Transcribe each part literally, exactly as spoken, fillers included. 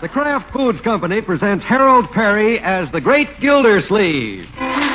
The Kraft Foods Company presents Harold Perry as the Great Gildersleeve.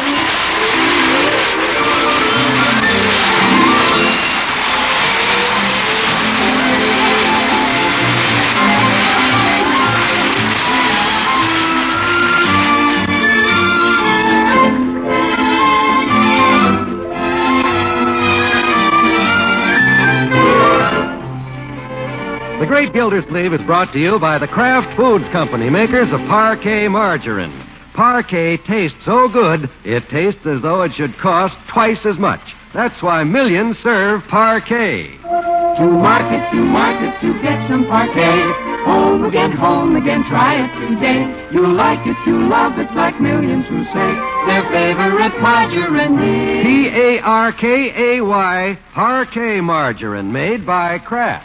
The Great Gildersleeve is brought to you by the Kraft Foods Company, makers of Parquet margarine. Parquet tastes so good, it tastes as though it should cost twice as much. That's why millions serve Parquet. To market, to market, to get some Parquet. Home again, home again, try it today. You'll like it, you'll love it, like millions who say their favorite margarine. P A R K A Y, Parquet margarine, made by Kraft.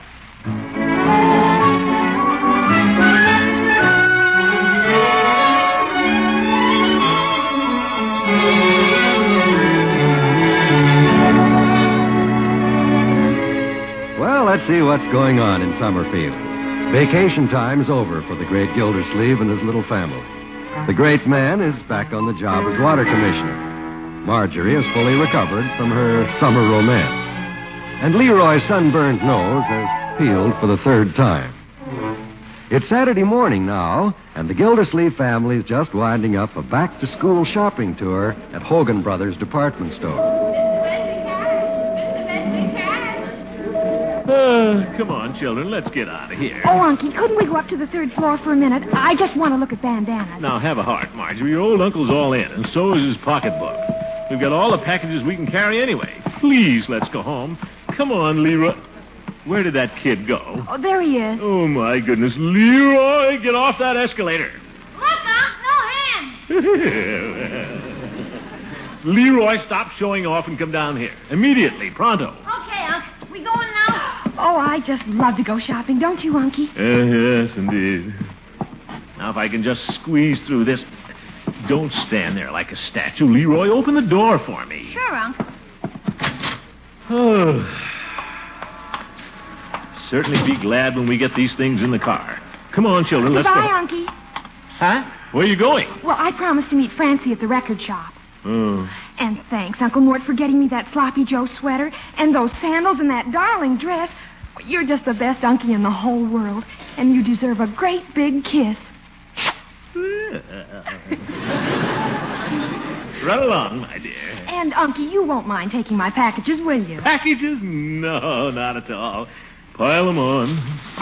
Well, let's see what's going on in Summerfield. Vacation time's over for the Great Gildersleeve and his little family. The great man is back on the job as water commissioner. Marjorie is fully recovered from her summer romance. And Leroy's sunburned nose has peeled for the third time. It's Saturday morning now, and the Gildersleeve family is just winding up a back-to-school shopping tour at Hogan Brothers department store. Uh, come on, children, let's get out of here. Oh, Unky, couldn't we go up to the third floor for a minute? I just want to look at bandanas. Now, have a heart, Marjorie. Your old uncle's all in, and so is his pocketbook. We've got all the packages we can carry anyway. Please, let's go home. Come on, Leroy. Where did that kid go? Oh, there he is. Oh, my goodness. Leroy, get off that escalator. Look, Unc, no hands. Leroy, stop showing off and come down here. Immediately, pronto. Okay, Unc. We going now? Oh, I just love to go shopping, don't you, Unky? Uh, yes, indeed. Now, if I can just squeeze through this. Don't stand there like a statue. Leroy, open the door for me. Sure, Unc. Oh. Certainly be glad when we get these things in the car. Come on, children, let's Goodbye, go. Unky. Huh? Where are you going? Well, I promised to meet Francie at the record shop. Oh. And thanks, Uncle Mort, for getting me that Sloppy Joe sweater and those sandals and that darling dress. You're just the best Unky in the whole world, and you deserve a great big kiss. Run along, my dear. And, Unky, you won't mind taking my packages, will you? Packages? No, not at all. Pile them on.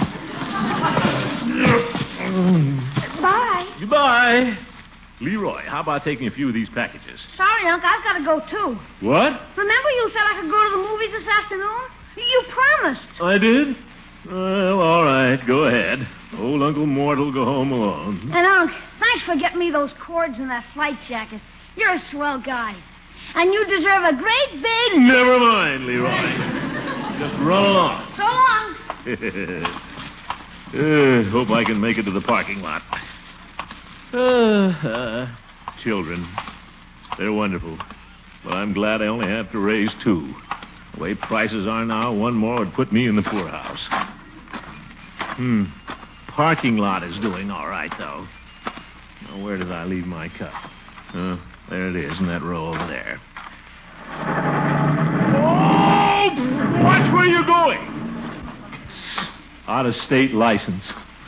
Bye. Goodbye. Leroy, how about taking a few of these packages? Sorry, Unc. I've got to go, too. What? Remember you said I could go to the movies this afternoon? You promised. I did? Well, all right. Go ahead. Old Uncle Mort will go home alone. And, Unc, thanks for getting me those cords and that flight jacket. You're a swell guy. And you deserve a great big... Never mind, Leroy. Just run along. So long. uh, hope I can make it to the parking lot. Uh, uh, children. They're wonderful. But I'm glad I only have to raise two. The way prices are now, one more would put me in the poorhouse. Hmm. Parking lot is doing all right, though. Now, where did I leave my cup? Uh, there it is in that row over there. Oh! Watch where you're going! Out-of-state license.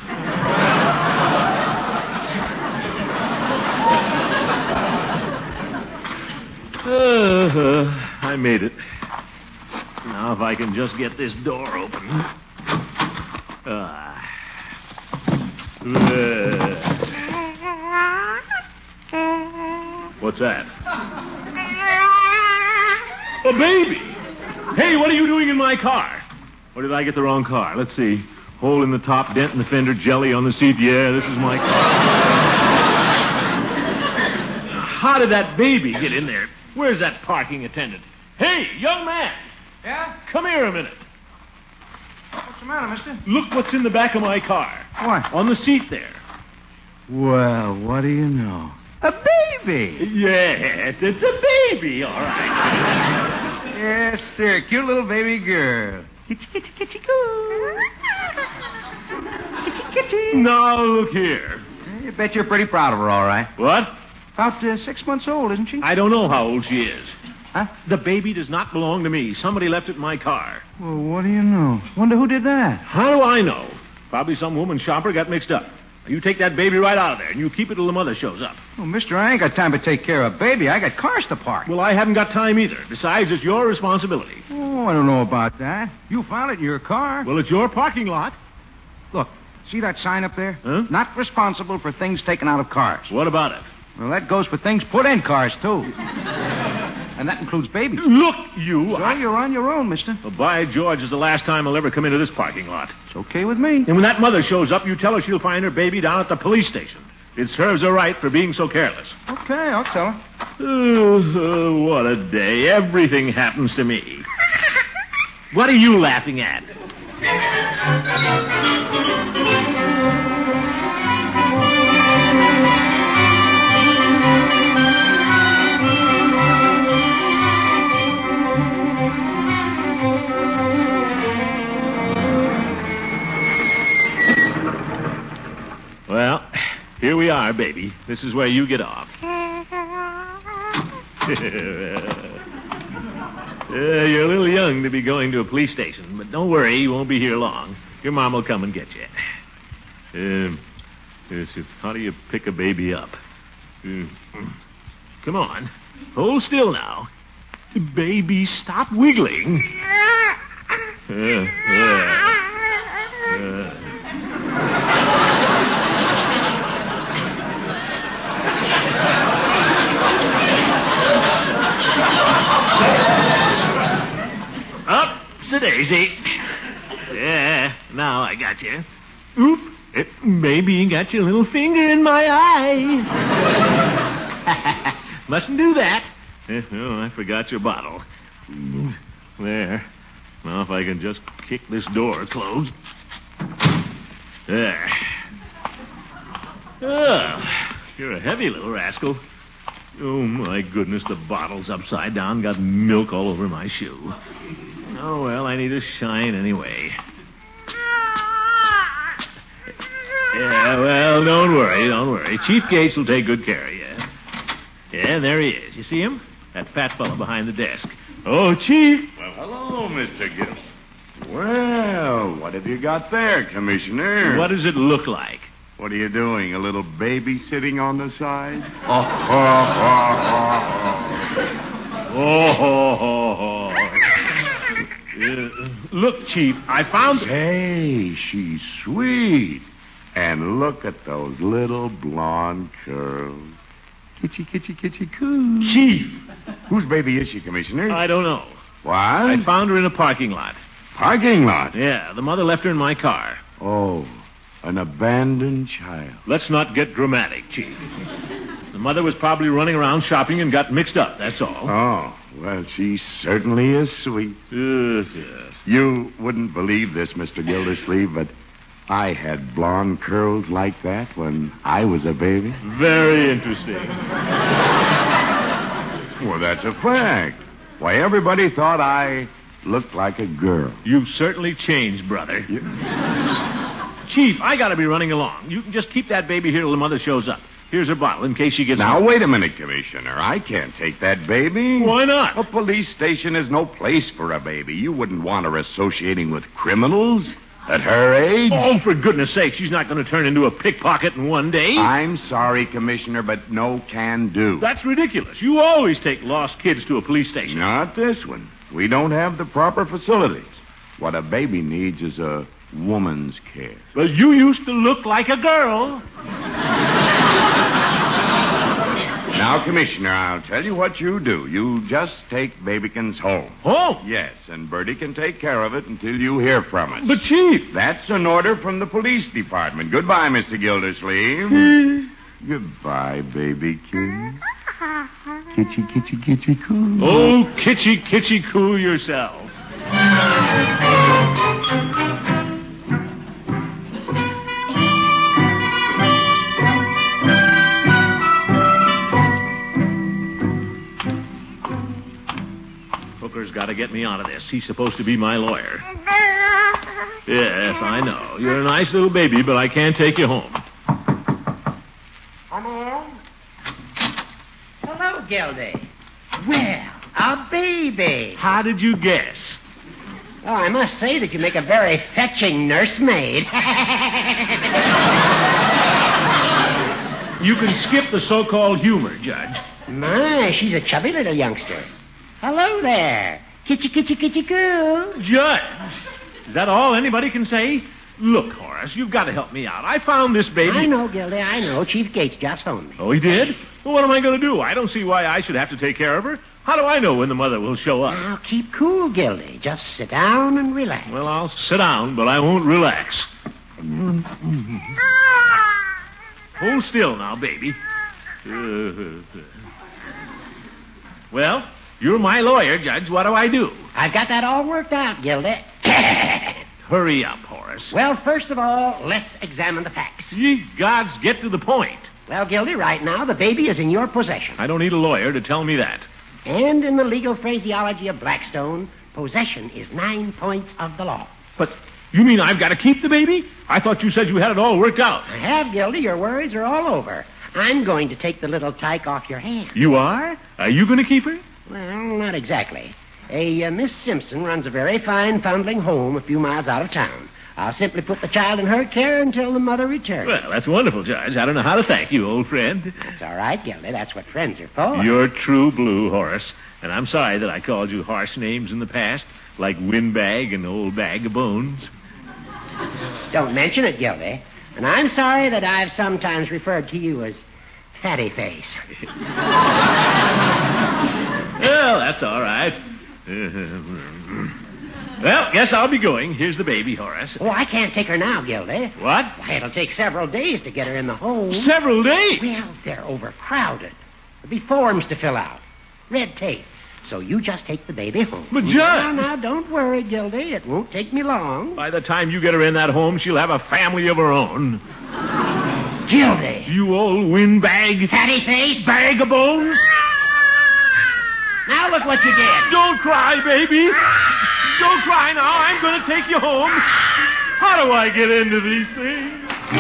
Uh, I made it. Now, if I can just get this door open. Uh, uh. What's that? A baby! Hey, what are you doing in my car? Or did I get the wrong car? Let's see. Hole in the top, dent in the fender, jelly on the seat. Yeah, this is my car. How did that baby get in there? Where's that parking attendant? Hey, young man! Yeah? Come here a minute. What's the matter, mister? Look what's in the back of my car. What? On the seat there. Well, what do you know? A baby! Yes, it's a baby, all right. Yes, sir. Cute little baby girl. Kitty, kitty, kitty, coo. Kitty, Kitty. Now, look here. You bet you're pretty proud of her, all right. What? About uh, six months old, isn't she? I don't know how old she is. Huh? The baby does not belong to me. Somebody left it in my car. Well, what do you know? Wonder who did that? How do I know? Probably some woman shopper got mixed up. You take that baby right out of there, and you keep it till the mother shows up. Well, mister, I ain't got time to take care of a baby. I got cars to park. Well, I haven't got time either. Besides, it's your responsibility. Oh, I don't know about that. You found it in your car. Well, it's your parking lot. Look, see that sign up there? Huh? Not responsible for things taken out of cars. What about it? Well, that goes for things put in cars, too. And that includes babies. Look, you. So I... you're on your own, mister. Well, by George, is the last time I'll ever come into this parking lot. It's okay with me. And when that mother shows up, you tell her she'll find her baby down at the police station. It serves her right for being so careless. Okay, I'll tell her. Oh, oh, what a day. Everything happens to me. What are you laughing at? Well, here we are, baby. This is where you get off. uh, you're a little young to be going to a police station, but don't worry, you won't be here long. Your mom will come and get you. Um, yes, how do you pick a baby up? Uh, come on. Hold still now. Baby, stop wiggling. Uh, uh, uh. Daisy. Yeah, now I got you. Oop, it maybe got your little finger in my eye. Mustn't do that. Oh, I forgot your bottle. There. Now if I can just kick this door closed. There. Oh, you're a heavy little rascal. Oh, my goodness, the bottle's upside down, got milk all over my shoe. Oh, well, I need a shine anyway. Yeah, well, don't worry, don't worry. Chief Gates will take good care of you. Yeah, there he is. You see him? That fat fellow behind the desk. Oh, Chief. Well, hello, Mister Gill. Well, what have you got there, Commissioner? What does it look like? What are you doing, a little baby sitting on the side? Oh, ho, ho, ho, ho. Oh, ho, ho, ho. Uh, look, Chief, I found... Say, she's sweet. And look at those little blonde curls. Kitchy, kitchy, kitchy, coo. Chief. Whose baby is she, Commissioner? I don't know. What? I found her in a parking lot. Parking lot? Yeah, the mother left her in my car. Oh, an abandoned child. Let's not get dramatic, Chief. The mother was probably running around shopping and got mixed up, that's all. Oh, well, she certainly is sweet. Yes, yes. You wouldn't believe this, Mister Gildersleeve, but I had blonde curls like that when I was a baby. Very interesting. Well, that's a fact. Why, everybody thought I looked like a girl. You've certainly changed, brother. You... Chief, I gotta be running along. You can just keep that baby here till the mother shows up. Here's her bottle in case she gets... Now, home. wait a minute, Commissioner. I can't take that baby. Why not? A police station is no place for a baby. You wouldn't want her associating with criminals at her age. Oh, for goodness sake, she's not going to turn into a pickpocket in one day. I'm sorry, Commissioner, but no can do. That's ridiculous. You always take lost kids to a police station. Not this one. We don't have the proper facilities. What a baby needs is a woman's care. Well, you used to look like a girl. Now, Commissioner, I'll tell you what you do. You just take Babykins home. Oh? Yes, and Bertie can take care of it until you hear from us. But, Chief... That's an order from the police department. Goodbye, Mister Gildersleeve. Goodbye, Babykins. Kitchy, kitchy, kitchy, coo. Oh, kitchy, kitchy, coo yourself. Hooker's got to get me out of this. He's supposed to be my lawyer. Yes, I know. You're a nice little baby, but I can't take you home. Come in. Hello, Gildy. Well, a baby. How did you guess? Oh, I must say that you make a very fetching nursemaid. You can skip the so-called humor, Judge. My, she's a chubby little youngster. Hello there. Kitty, kitty, kitty, coo. Judge, is that all anybody can say? Look, Horace, you've got to help me out. I found this baby. I know, Gildy, I know. Chief Gates just phoned me. Oh, he did? Well, what am I going to do? I don't see why I should have to take care of her. How do I know when the mother will show up? Now, keep cool, Gildy. Just sit down and relax. Well, I'll sit down, but I won't relax. Hold still now, baby. Well, you're my lawyer, Judge. What do I do? I've got that all worked out, Gildy. Hurry up, Horace. Well, first of all, let's examine the facts. Ye gods, get to the point. Well, Gildy, right now, the baby is in your possession. I don't need a lawyer to tell me that. And in the legal phraseology of Blackstone, possession is nine points of the law. But you mean I've got to keep the baby? I thought you said you had it all worked out. I have, Gildy. Your worries are all over. I'm going to take the little tyke off your hands. You are? Are you going to keep her? Well, not exactly. A uh, Miss Simpson runs a very fine foundling home a few miles out of town. I'll simply put the child in her care until the mother returns. Well, that's wonderful, Judge. I don't know how to thank you, old friend. That's all right, Gildy. That's what friends are for. You're true blue, Horace. And I'm sorry that I called you harsh names in the past, like Windbag and Old Bag of Bones. Don't mention it, Gildy. And I'm sorry that I've sometimes referred to you as Fatty Face. Well, that's all right. Well, guess I'll be going. Here's the baby, Horace. Oh, I can't take her now, Gildy. What? Why, it'll take several days to get her in the home. Several days? Well, they're overcrowded. There'll be forms to fill out. Red tape. So you just take the baby home. But, Judge... Now, now, don't worry, Gildy. It won't take me long. By the time you get her in that home, she'll have a family of her own. Gildy. You old windbag. Fatty face. Bag of bones. Now look what you did. Don't cry, baby. Don't cry now. I'm going to take you home. How do I get into these things?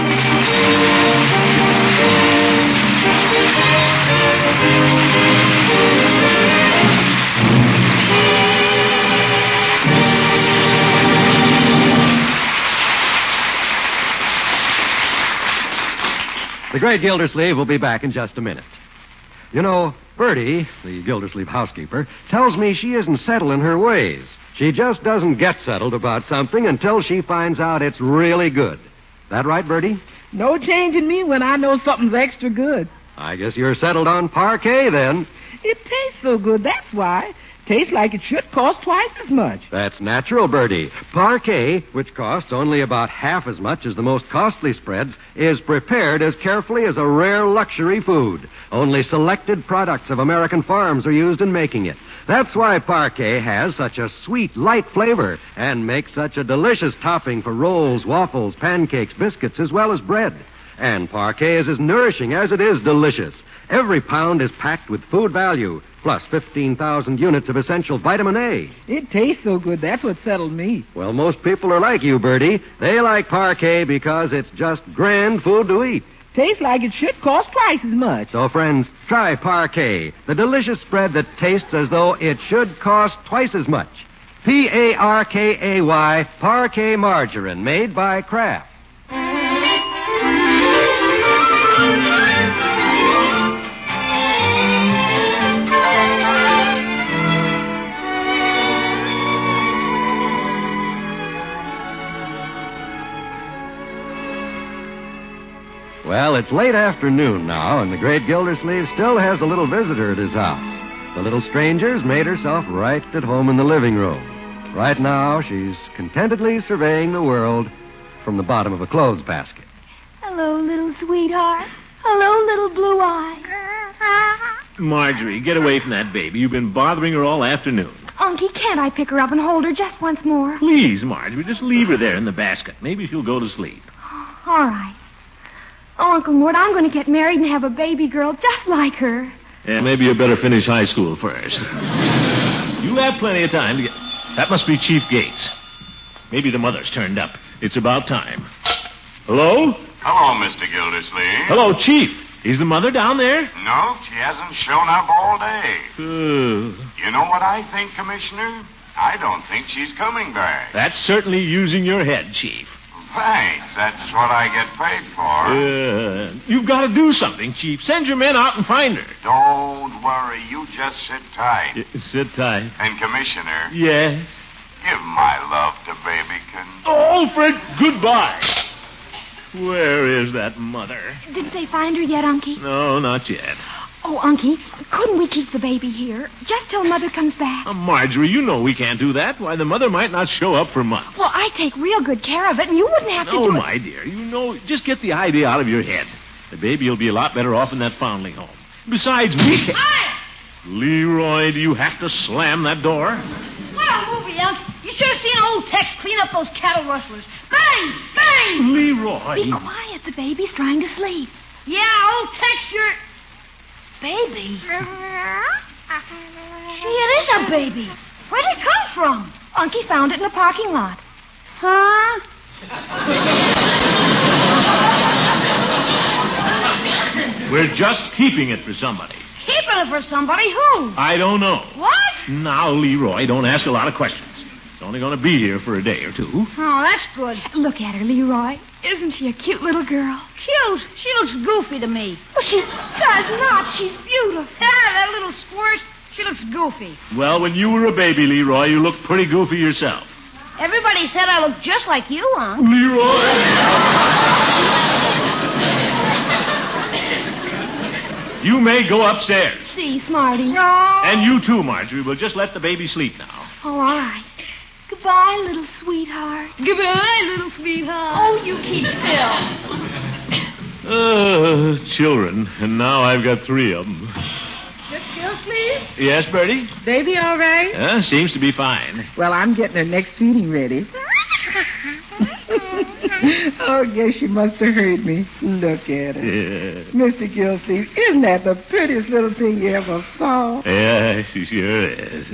The great Gildersleeve will be back in just a minute. You know, Bertie, the Gildersleeve housekeeper, tells me she isn't settled in her ways. She just doesn't get settled about something until she finds out it's really good. That right, Bertie? No change in me when I know something's extra good. I guess you're settled on Parquet, then. It tastes so good, that's why. Tastes like it should cost twice as much. That's natural, Bertie. Parquet, which costs only about half as much as the most costly spreads, is prepared as carefully as a rare luxury food. Only selected products of American farms are used in making it. That's why Parquet has such a sweet, light flavor and makes such a delicious topping for rolls, waffles, pancakes, biscuits, as well as bread. And Parquet is as nourishing as it is delicious. Every pound is packed with food value, plus fifteen thousand units of essential vitamin A. It tastes so good, that's what settled me. Well, most people are like you, Bertie. They like Parquet because it's just grand food to eat. Tastes like it should cost twice as much. So, friends, try Parquet, the delicious spread that tastes as though it should cost twice as much. P A R K A Y, Parquet Margarine, made by Kraft. Well, it's late afternoon now, and the great Gildersleeve still has a little visitor at his house. The little stranger's made herself right at home in the living room. Right now, she's contentedly surveying the world from the bottom of a clothes basket. Hello, little sweetheart. Hello, little blue eye. Marjorie, get away from that baby. You've been bothering her all afternoon. Unky, can't I pick her up and hold her just once more? Please, Marjorie, just leave her there in the basket. Maybe she'll go to sleep. All right. Oh, Uncle Mort, I'm going to get married and have a baby girl just like her. Yeah, maybe you better finish high school first. You have plenty of time to get... That must be Chief Gates. Maybe the mother's turned up. It's about time. Hello? Hello, Mister Gildersleeve. Hello, Chief. Is the mother down there? No, she hasn't shown up all day. Uh, You know what I think, Commissioner? I don't think she's coming back. that's certainly using your head, Chief. Thanks. That's what I get paid for. Uh, you've got to do something, Chief. Send your men out and find her. Don't worry. You just sit tight. Y- sit tight. And, Commissioner, Yes. give my love to Babykins. Oh, Alfred, goodbye. Where is that mother? Did they find her yet, Unky? No, not yet. Oh, Unky, couldn't we keep the baby here just till Mother comes back? Uh, Marjorie, you know we can't do that. Why, the mother might not show up for months. Well, I take real good care of it, and you wouldn't have to No, do it. my dear, you know, just get the idea out of your head. The baby will be a lot better off in that foundling home. Besides, we can... Hi! Leroy, do you have to slam that door? What a movie, Unc. You should have seen old Tex clean up those cattle rustlers. Bang! Bang! Leroy. Be quiet. The baby's trying to sleep. Yeah, old Tex, you're... Baby? Gee, it is a baby. Where'd it come from? Unky found it in the parking lot. Huh? We're just keeping it for somebody. Keeping it for somebody? Who? I don't know. What? Now, Leroy, don't ask a lot of questions. It's only going to be here for a day or two. Oh, that's good. Look at her, Leroy. Isn't she a cute little girl? Cute. She looks goofy to me. Well, she does not. She's beautiful. Ah, that little squirt. She looks goofy. Well, when you were a baby, Leroy, you looked pretty goofy yourself. Everybody said I look just like you, Unc. Leroy! You may go upstairs. See, Smarty. No. And you too, Marjorie. We'll just let the baby sleep now. Oh, all right. Goodbye, little sweetheart. Goodbye, little sweetheart. Oh, you keep still. Uh, children. And now I've got three of them. Gildersleeve? Yes, Bertie? Baby all right? Uh, seems to be fine. Well, I'm getting her next feeding ready. Oh, guess she must have heard me. Look at her. Yeah. Mister Gildersleeve, isn't that the prettiest little thing you ever saw? Yeah, she sure is.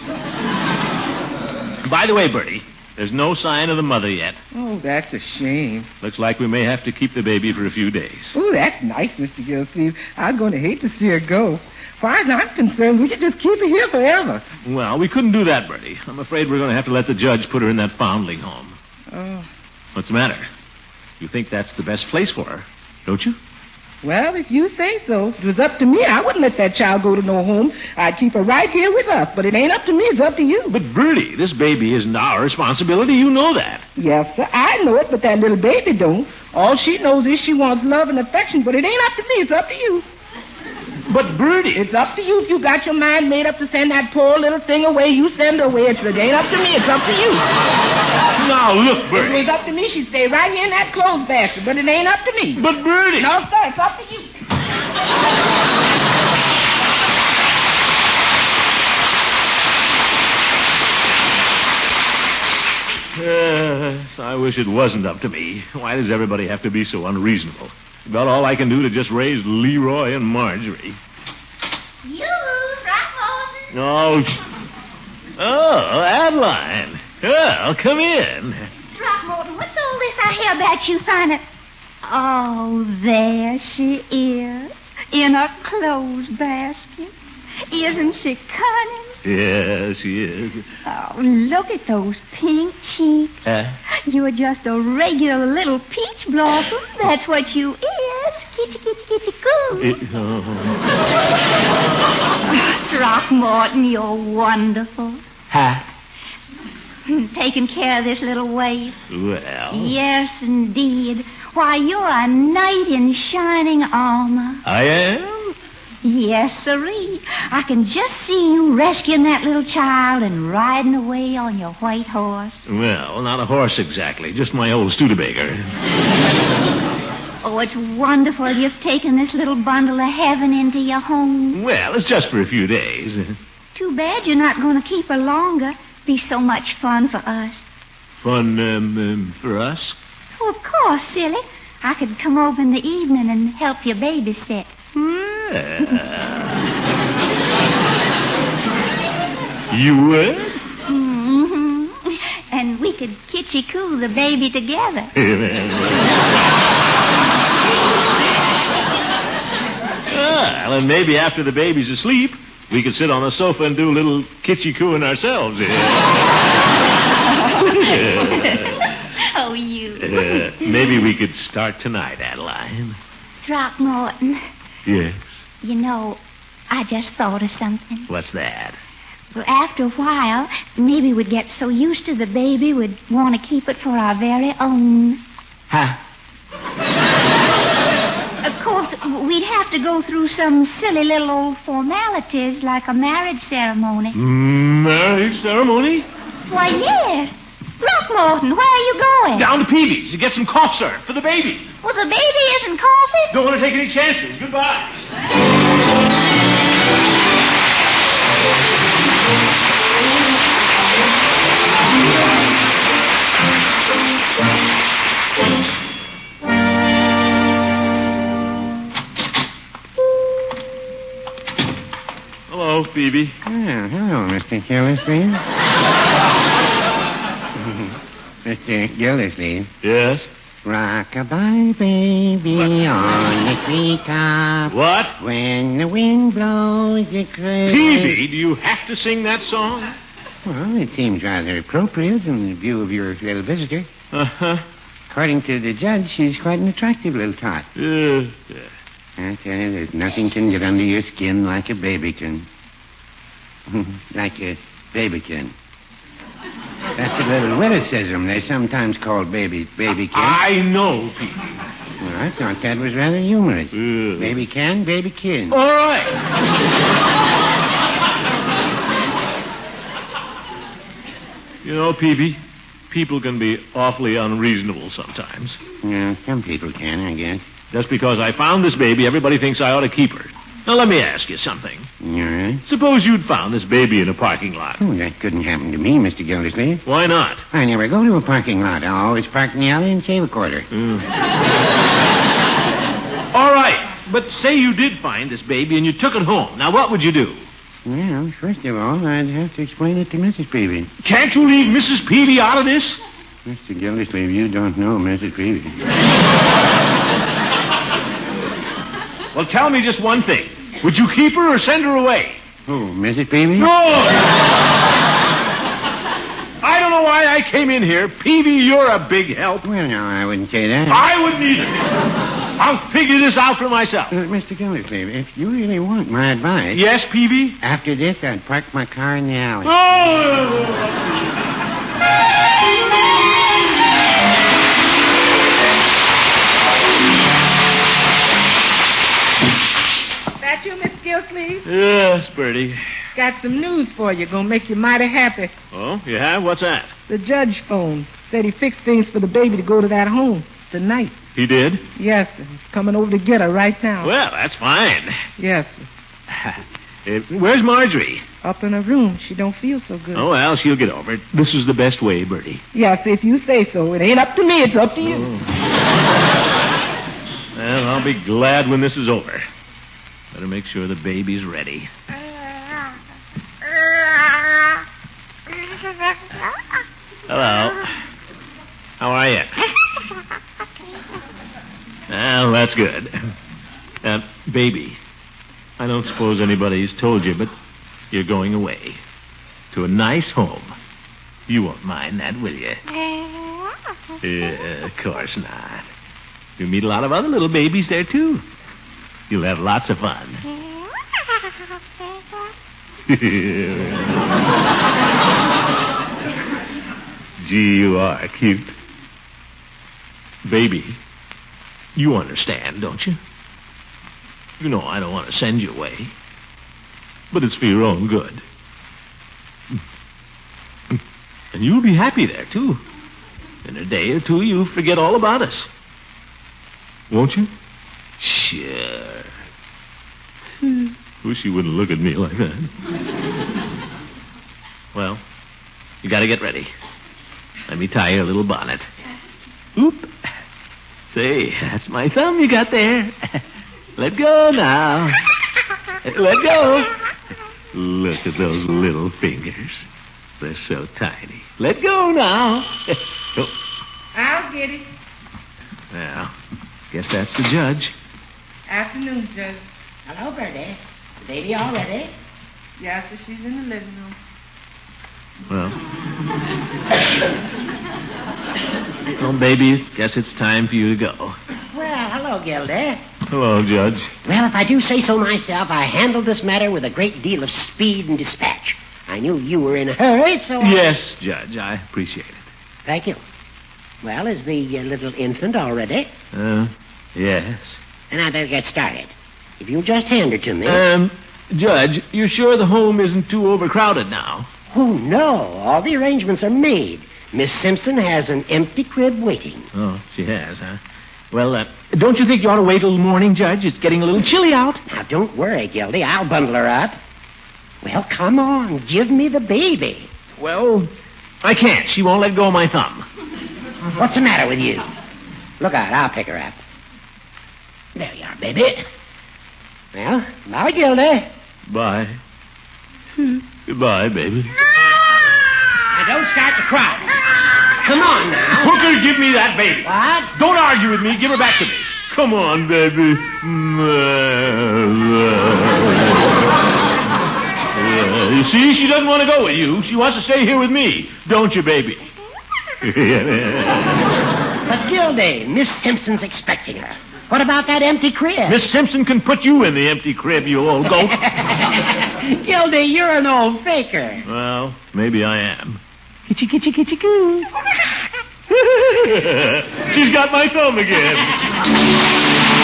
By the way, Bertie, there's no sign of the mother yet. Oh, that's a shame. Looks like we may have to keep the baby for a few days. Oh, that's nice, Mister Gildersleeve. I was going to hate to see her go. As far as I'm concerned, we should just keep her here forever. Well, we couldn't do that, Bertie. I'm afraid we're going to have to let the judge put her in that foundling home. Oh. What's the matter? You think that's the best place for her, don't you? Well, if you say so. If it was up to me, I wouldn't let that child go to no home. I'd keep her right here with us. But it ain't up to me. It's up to you. But, Bertie, this baby isn't our responsibility. You know that. Yes, sir. I know it, but that little baby don't. All she knows is she wants love and affection, but it ain't up to me. It's up to you. But, Bertie... It's up to you. If you got your mind made up to send that poor little thing away, you send her away. It ain't up to me. It's up to you. Now, look, If Bertie. it was up to me, she'd stay right here in that clothes basket, but it ain't up to me. But, Bertie... No, sir, it's up to you. Yes, I wish it wasn't up to me. Why does everybody have to be so unreasonable? About all I can do to just raise Leroy and Marjorie. You, Throckmorton. Oh, sh- oh, Adeline. Well, come in. Throckmorton, what's all this I hear about you finding? Oh, there she is, in a clothes basket. Isn't she cunning? Yes, she is. Oh, look at those pink cheeks. Uh, You're just a regular little peach blossom. That's what you is. Kitty, kitty, kitty, coo. it, oh. Throckmorton, you're wonderful. Huh? Taking care of this little waif. Well. Yes, indeed. Why, you're a knight in shining armor. I am? Yes, sirree. I can just see you rescuing that little child and riding away on your white horse. Well, not a horse exactly. Just my old Studebaker. Oh, it's wonderful you've taken this little bundle of heaven into your home. Well, it's just for a few days. Too bad you're not going to keep her longer. Be so much fun for us. Fun um, um, for us? Oh, of course, silly. I could come over in the evening and help you babysit. Well, you would? Mm-hmm. And we could kitchy-coo the baby together. Well, and maybe after the baby's asleep, we could sit on the sofa and do a little kitchy-cooing ourselves. Oh, you. Uh, maybe we could start tonight, Adeline. Throckmorton. Yes? You know, I just thought of something. What's that? Well, after a while, maybe we'd get so used to the baby we'd want to keep it for our very own. Huh? Of course, we'd have to go through some silly little old formalities like a marriage ceremony. Marriage ceremony? Why, yes. Throckmorton, where are you going? Down to Peavy's to get some cough syrup for the baby. Well, the baby isn't coughing. Don't want to take any chances. Goodbye. Hello, Phoebe. Oh, hello, Mister Gildersleeve. Mister Gildersleeve. Yes? Rock-a-bye, baby, what? On the treetop. What? When the wind blows the crazy. Peavy, do you have to sing that song? Well, it seems rather appropriate in view of your little visitor. Uh-huh. According to the judge, she's quite an attractive little tot. Uh, yeah. I tell you, there's nothing can get under your skin like a babykин. Like a babykин. That's a little witticism. They're sometimes called baby babykins. I know, Pete. Well, I thought that was rather humorous. Uh. Baby can, baby kin. All right. You know, Peavy, people can be awfully unreasonable sometimes. Yeah, some people can, I guess. Just because I found this baby, everybody thinks I ought to keep her. Now, let me ask you something. All right. Suppose you'd found this baby in a parking lot. Oh, that couldn't happen to me, Mister Gildersleeve. Why not? I never go to a parking lot. I always park in the alley and shave a quarter. Mm. All right. But say you did find this baby and you took it home. Now, what would you do? Well, first of all, I'd have to explain it to Missus Peavy. Can't you leave Missus Peavy out of this? Mister Gildersleeve, you don't know Missus Peavy. Well, tell me just one thing. Would you keep her or send her away? Who, Missus Peavy? No! I don't know why I came in here. Peavy, you're a big help. Well, no, I wouldn't say that. I wouldn't either. I'll figure this out for myself. Uh, Mister Gildersleeve, if you really want my advice... Yes, Peavy? After this, I'd park my car in the alley. Oh! That you, Miss Gildersleeve? Yes, Bertie. Got some news for you. Gonna make you mighty happy. Oh, you have? What's that? The judge phoned. Said he fixed things for the baby to go to that home tonight. He did? Yes, sir. He's coming over to get her right now. Well, that's fine. Yes, sir. Uh, where's Marjorie? Up in her room. She don't feel so good. Oh, well, she'll get over it. This is the best way, Bertie. Yes, if you say so. It ain't up to me. It's up to you. Oh. Well, I'll be glad when this is over. Better make sure the baby's ready. Hello. How are you? Well, that's good. Uh, baby, I don't suppose anybody's told you, but you're going away to a nice home. You won't mind that, will you? Yeah, of course not. You'll meet a lot of other little babies there, too. You'll have lots of fun. Gee, you are cute. Baby, you understand, don't you? You know I don't want to send you away. But it's for your own good. And you'll be happy there, too. In a day or two, you'll forget all about us. Won't you? Sure. Wish you wouldn't look at me like that. Well, you gotta get ready. Let me tie your little bonnet. Oop. Say, that's my thumb you got there. Let go now. Let go. Look at those little fingers. They're so tiny. Let go now. Oh, I'll get it. well, guess that's the judge. Afternoon, Judge. Hello, Birdie. The baby all ready? Yes, sir, she's in the living room. Well. Well, baby, guess it's time for you to go. Well, hello, Gildy. Hello, Judge. Well, if I do say so myself, I handled this matter with a great deal of speed and dispatch. I knew you were in a hurry, so I... Yes, Judge, I appreciate it. Thank you. Well, is the uh, little infant all ready? Uh, yes. Then I better get started. If you'll just hand her to me. Um, Judge, you're sure the home isn't too overcrowded now? Oh, no. All the arrangements are made. Miss Simpson has an empty crib waiting. Oh, she has, huh? Well, uh, don't you think you ought to wait till morning, Judge? It's getting a little chilly out. Now, don't worry, Gildy. I'll bundle her up. Well, come on. Give me the baby. Well, I can't. She won't let go of my thumb. What's the matter with you? Look out. I'll pick her up. There you are, baby. Well, bye, Gildy. Bye. Goodbye, baby. Now, don't start to cry. Come on, now. Hooker, give me that baby. What? Don't argue with me. Give her back to me. Come on, baby. Uh, you see, she doesn't want to go with you. She wants to stay here with me. Don't you, baby? But, Gildy, Miss Simpson's expecting her. What about that empty crib? Miss Simpson can put you in the empty crib, you old goat. Gildy, you're an old faker. Well, maybe I am. Kitchy, kitchy, kitchy, coo. She's got my thumb again.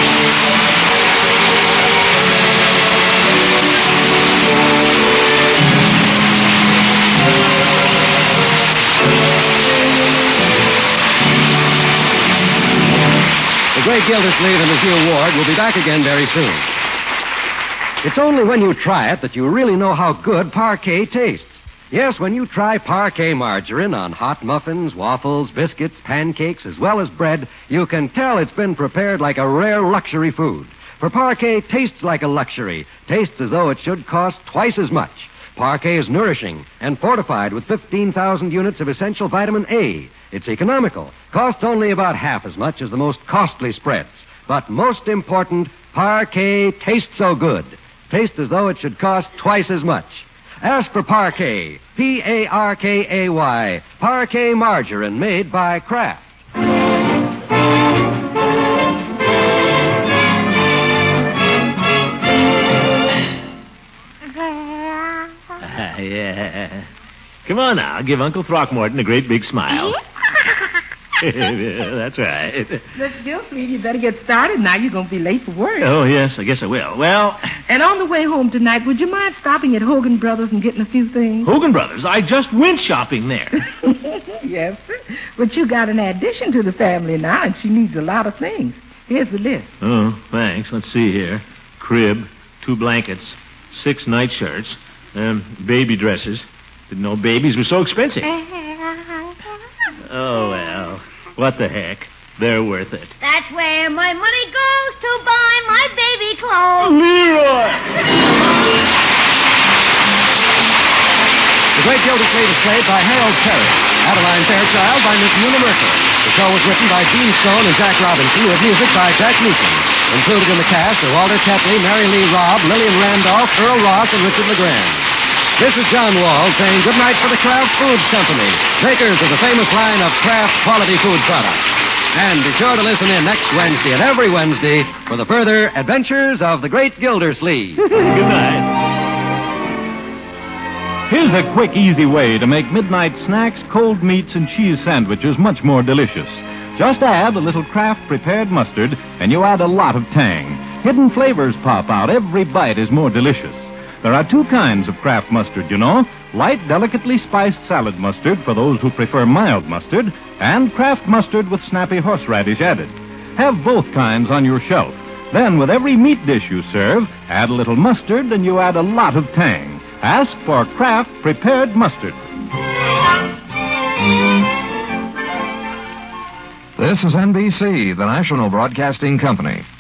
The great Gildersleeve and Miss Hugh Ward will be back again very soon. It's only when you try it that you really know how good Parquet tastes. Yes, when you try Parquet margarine on hot muffins, waffles, biscuits, pancakes, as well as bread, you can tell it's been prepared like a rare luxury food. For Parquet tastes like a luxury, tastes as though it should cost twice as much. Parquet is nourishing and fortified with fifteen thousand units of essential vitamin A. It's economical, costs only about half as much as the most costly spreads. But most important, Parquet tastes so good. Tastes as though it should cost twice as much. Ask for Parquet, P A R K A Y, Parquet margarine made by Kraft. Uh, yeah. Come on now, give Uncle Throckmorton a great big smile. That's right. Miss Gildersleeve, you better get started now. You're going to be late for work. Oh, yes, I guess I will. Well... And on the way home tonight, would you mind stopping at Hogan Brothers and getting a few things? Hogan Brothers? I just went shopping there. Yes, sir. But you got an addition to the family now, and she needs a lot of things. Here's the list. Oh, thanks. Let's see here. Crib, two blankets, six nightshirts, um, baby dresses. Didn't know babies were so expensive. Oh, well, what the heck? They're worth it. That's where my money goes to buy my baby clothes. Leroy! The Great Gildersleeve is played by Harold Perry. Adeline Fairchild by Miss Una Merkel. The show was written by Gene Stone and Jack Robinson with music by Jack Meakin. Included in the cast are Walter Tetley, Mary Lee Robb, Lillian Randolph, Earl Ross, and Richard LeGrand. This is John Wall saying goodnight for the Kraft Foods Company, makers of the famous line of Kraft quality food products. And be sure to listen in next Wednesday and every Wednesday for the further adventures of the Great Gildersleeve. Good night. Here's a quick, easy way to make midnight snacks, cold meats, and cheese sandwiches much more delicious. Just add a little Kraft prepared mustard, and you add a lot of tang. Hidden flavors pop out. Every bite is more delicious. There are two kinds of Kraft mustard, you know. Light, delicately spiced salad mustard for those who prefer mild mustard, and Kraft mustard with snappy horseradish added. Have both kinds on your shelf. Then, with every meat dish you serve, add a little mustard and you add a lot of tang. Ask for Kraft prepared mustard. This is N B C, the national broadcasting company.